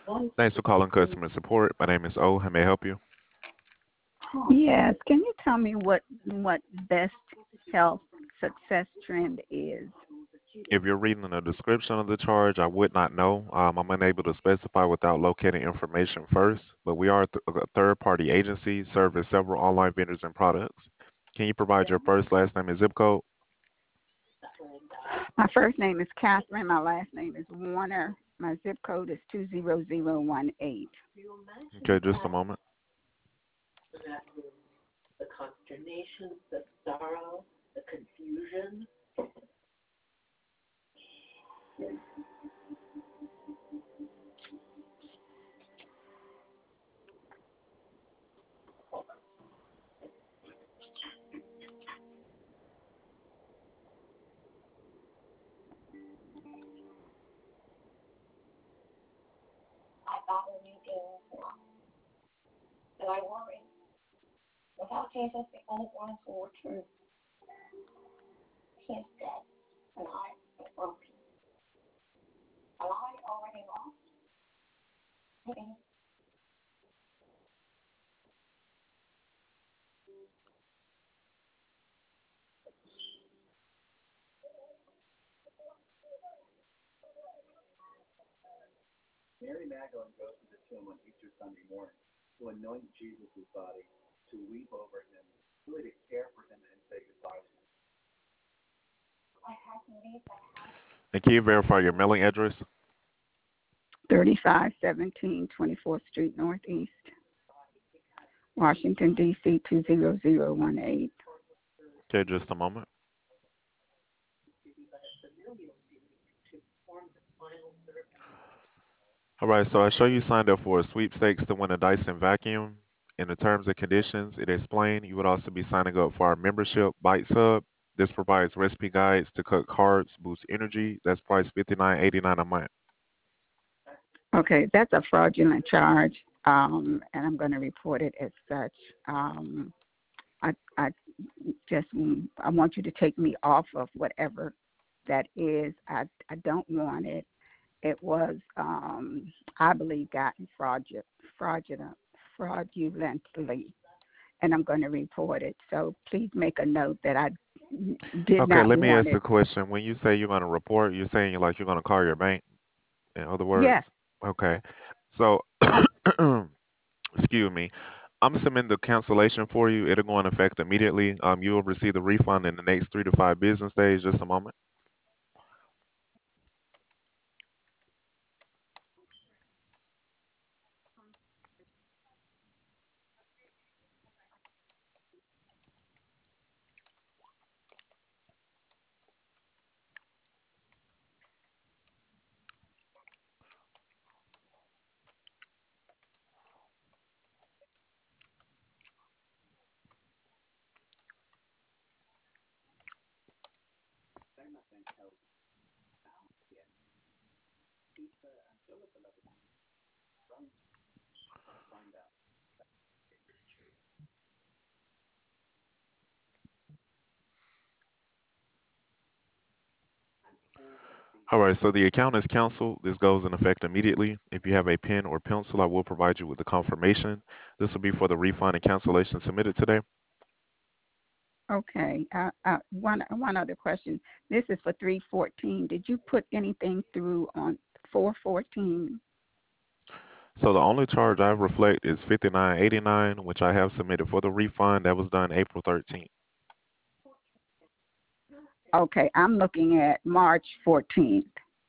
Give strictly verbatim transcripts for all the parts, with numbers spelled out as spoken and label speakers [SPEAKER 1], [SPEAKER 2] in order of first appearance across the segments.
[SPEAKER 1] Thanks for calling customer support. My name is O. How may I help you?
[SPEAKER 2] Yes. Can you tell me what what best health success trend is?
[SPEAKER 1] If you're reading the description of the charge, I would not know. Um, I'm unable to specify without locating information first, but we are th- a third-party agency serving several online vendors and products. Can you provide your first, last name, and zip code?
[SPEAKER 2] My first name is Catherine. My last name is Warner. My zip code is two zero zero one eight.
[SPEAKER 1] Okay, just a moment.
[SPEAKER 3] The consternation, the sorrow, the confusion. I thought when you did wrong, that I worried. Without Jesus, the old ones were true. He is dead, and I am broken. Am I already lost? Maybe.
[SPEAKER 4] Mary Magdalene goes to the tomb on Easter Sunday morning to anoint Jesus' body, to weep over him, really to care for him and say goodbye to him.
[SPEAKER 3] I had to leave that house.
[SPEAKER 1] And can you verify your mailing address?
[SPEAKER 2] thirty-five seventeen twenty-fourth Street Northeast, Washington, D C two zero zero one eight.
[SPEAKER 1] Okay, just a moment. All right, so I show you signed up for a sweepstakes to win a Dyson vacuum. In the terms and conditions, it explains you would also be signing up for our membership, Bite Sub. This provides recipe guides to cut carbs, boost energy. That's priced fifty-nine eighty-nine a month.
[SPEAKER 2] Okay, that's a fraudulent charge, um, and I'm going to report it as such. Um, I, I just I want you to take me off of whatever that is. I I don't want it. It was, um, I believe, gotten fraudulent, fraudulent, fraudulently, and I'm going to report it. So please make a note that I did
[SPEAKER 1] Okay,
[SPEAKER 2] not
[SPEAKER 1] let me
[SPEAKER 2] want
[SPEAKER 1] ask
[SPEAKER 2] it.
[SPEAKER 1] a question. When you say you're going to report, you're saying like you're going to call your bank, in other words?
[SPEAKER 2] Yes.
[SPEAKER 1] Okay. So, excuse me. I'm submitting the cancellation for you. It'll go in effect immediately. Um, you will receive the refund in the next three to five business days. Just a moment. All right, so the account is canceled. This goes in effect immediately. If you have a pen or pencil, I will provide you with the confirmation. This will be for the refund and cancellation submitted today.
[SPEAKER 2] Okay. Uh, uh, one one other question. This is for three fourteen. Did you put anything through on four fourteen?
[SPEAKER 1] So the only charge I reflect is fifty-nine eighty-nine, which I have submitted for the refund. That was done April thirteenth.
[SPEAKER 2] Okay, I'm looking at March fourteenth.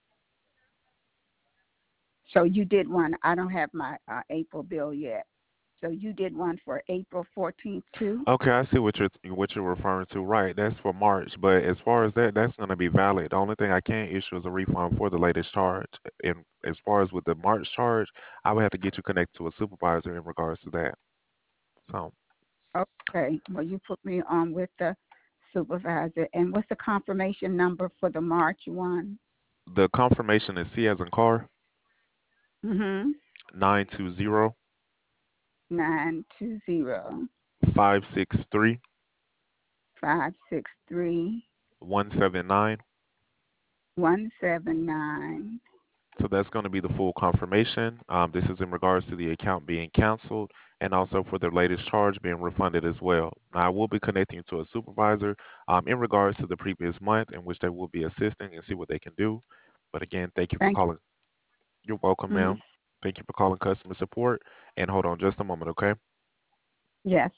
[SPEAKER 2] So you did one. I don't have my uh, April bill yet. So you did one for April fourteenth too?
[SPEAKER 1] Okay, I see what you're what you're referring to. Right, that's for March. But as far as that, that's going to be valid. The only thing I can't issue is a refund for the latest charge. And as far as with the March charge, I would have to get you connected to a supervisor in regards to that. So
[SPEAKER 2] Okay. Well, you put me on with the supervisor. And what's the confirmation number for the March one?
[SPEAKER 1] the confirmation is C as in car
[SPEAKER 2] Mm-hmm.
[SPEAKER 1] nine two zero
[SPEAKER 2] Nine two zero
[SPEAKER 1] five six three
[SPEAKER 2] five six three
[SPEAKER 1] one seven nine
[SPEAKER 2] one seven nine
[SPEAKER 1] So that's going to be the full confirmation. Um, this is in regards to the account being canceled and also for the latest charge being refunded as well. Now, I will be connecting you to a supervisor um, in regards to the previous month in which they will be assisting and see what they can do. But again, thank you for
[SPEAKER 2] Thank you.
[SPEAKER 1] calling. You're welcome,
[SPEAKER 2] Hmm.
[SPEAKER 1] ma'am. Thank you for calling customer support. And hold on just a moment, okay?
[SPEAKER 2] Yes.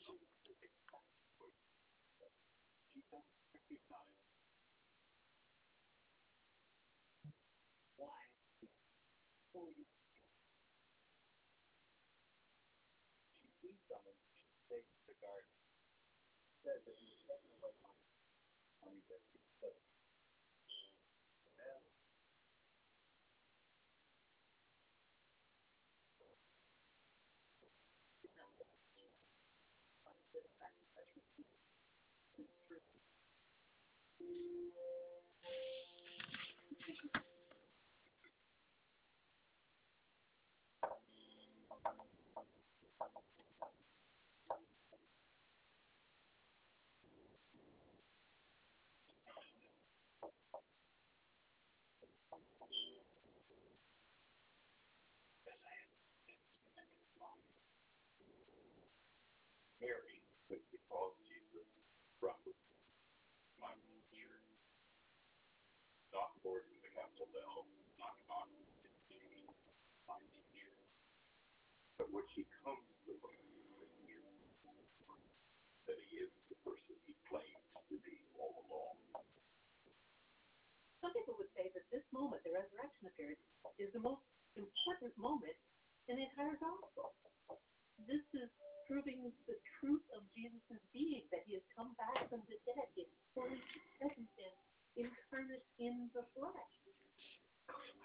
[SPEAKER 5] Some people would say that this moment, the resurrection appearance, is the most important moment in the entire gospel. This is proving the truth of Jesus' being, that he has come back from the dead. He is fully present and incarnate in the flesh.